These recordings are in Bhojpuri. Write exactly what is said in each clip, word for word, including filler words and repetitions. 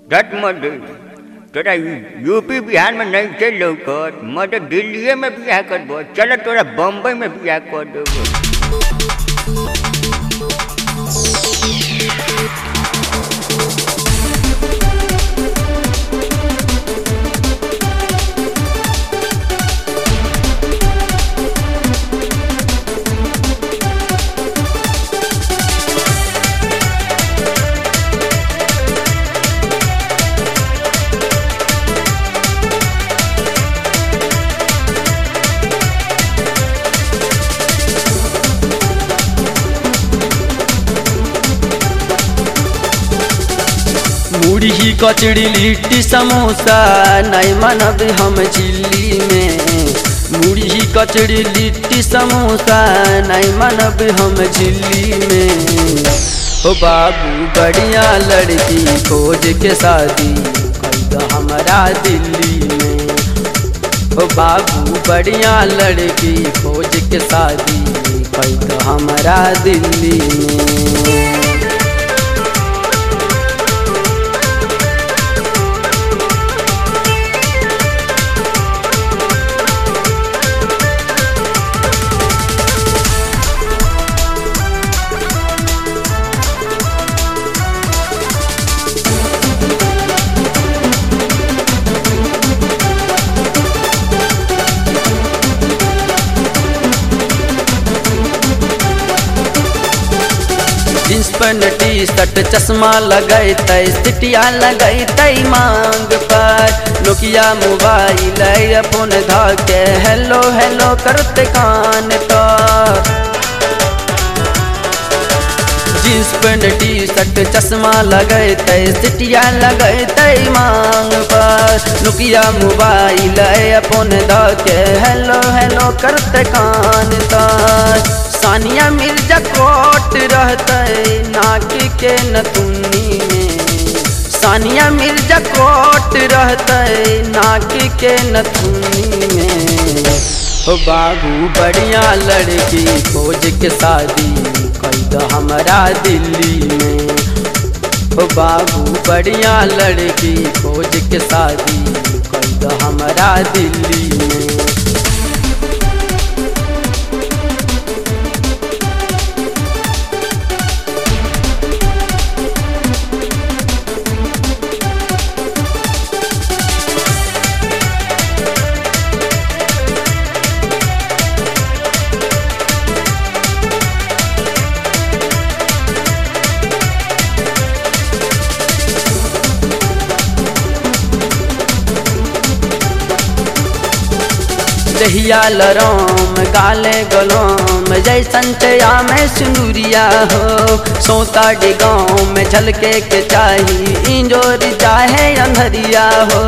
धत मत तोरा यूपी बिहार में नहीं चल लौकत मैं तो दिल्ली में बियाह करबो चल तोरा बम्बई में बियाह कर देबो। मुड़ी कचड़ी लिट्टी समोसा नहीं मनब हम चिल्ली में। मुड़ी कचड़ी लिट्टी समोसा नहीं मनब हम चिल्ली में। ओ बाबू बढ़िया लड़की खोज के शादी कर दो हमारा दिल्ली में। ओ बाबू बढ़िया लड़की खोज के शादी कर दो हमारा दिल्ली में। जींस पैंट टी शर्ट चश्मा लगैते सिटिया लगैते मांग पर। नोकिया मोबाइल फोन धके हेलो हेलो करते कान पर। जींस पैंट टी शर्ट चश्मा लगैते सिटिया लगैते मांग पर। नोकिया मोबाइल फोन धके हेलो हेलो करते कान पर। सानिया मिर्जा कोट रहते नाक के नथुनी में। सानिया मिर्जा कोट रहते नाक के नथुनी में। ओ बाबू बढ़िया लड़की खोज के शादी कर दो हमारा दिल्ली में। ओ बाबू बढ़िया लड़की खोज के शादी कर दो हमारा दिल्ली में। दहिया लरोम गाले गलोम जैसन चया में सिंदूरिया हो। सोता डिगाँव में झलके के चाही इंजोर चाहे अंधरिया हो।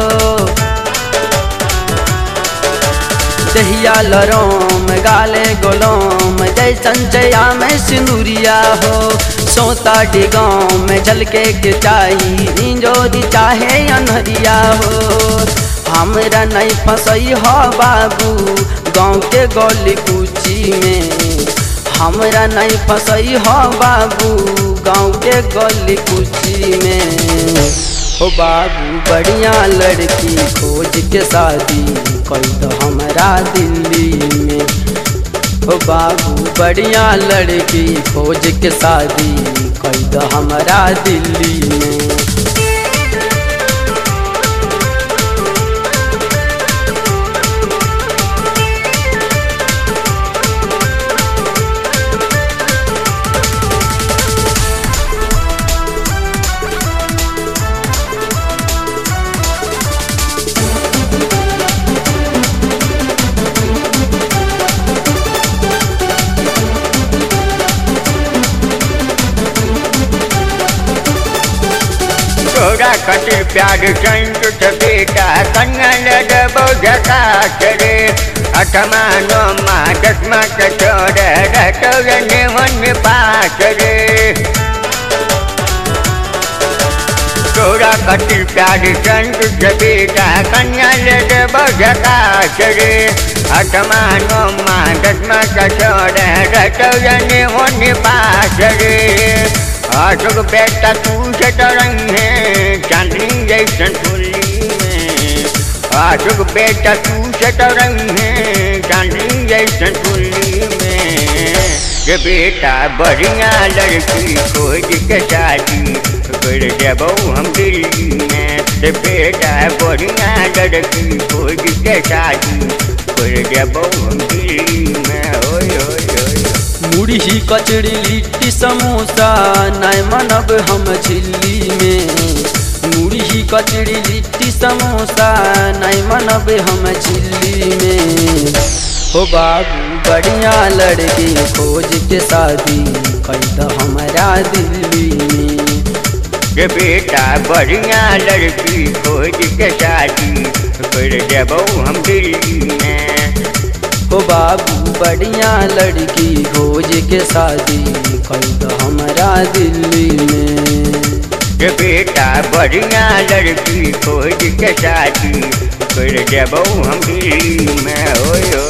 दहिया लरोम गाले गलोम जैसन चया में सिंदूरिया हो। सोता डिगाँव में झलके के चाही इंजोर चाहे अंधरिया हो। हमरा नहीं फंसई हो बाबू गाँव के गली कूची में। हमरा नहीं फंसई हो बाबू गाँव के गली कूची में। ओ बाबू बढ़िया लड़की खोज के शादी कर दो हमारा दिल्ली में। ओ बाबू बढ़िया लड़की खोज के शादी कर दो हमारा दिल्ली में। तोरा खातिर प्यार संत बेटा कन्या लगबो झकास रे। अठमा नौमा दसमा के छोड़ रहतो वन पास रे। तोरा खातिर प्यार संत बेटा कन्या लगबो झकास रे। अठमा नौमा दसमा के छोड़ रहतो वन पास रे। आशुक बेटा तू से तरंगे चांदनी जैसन फुल्ली में आजुक बेटा तू सतरंग है चांदी जैसन फुल्ली में के बेटा बढ़िया लड़की खोज के शादी कर देबो हम दिल्ली में के बेटा बढ़िया लड़की खोज के शादी कर देबो हम दिल्ली में ओए ओए ओए मुड़ी कचड़ी लिट्टी समोसा नहीं मनब हम झिल्ली में मुड़ी कचड़ी लिट्टी समोसा नहीं मनब हम झिल्ली में हो बाबू बढ़िया लड़की खोज के शादी कर दो हमारा दिल्ली में के बेटा बढ़िया लड़की खोज के शादी कर देबो हम दिल्ली में हो बाबू बढ़िया लड़की खोज के शादी कर दो हमारा दिल्ली में के बेटा बढ़िया लड़की खोज के शादी कर देबो हम दिल्ली में ओए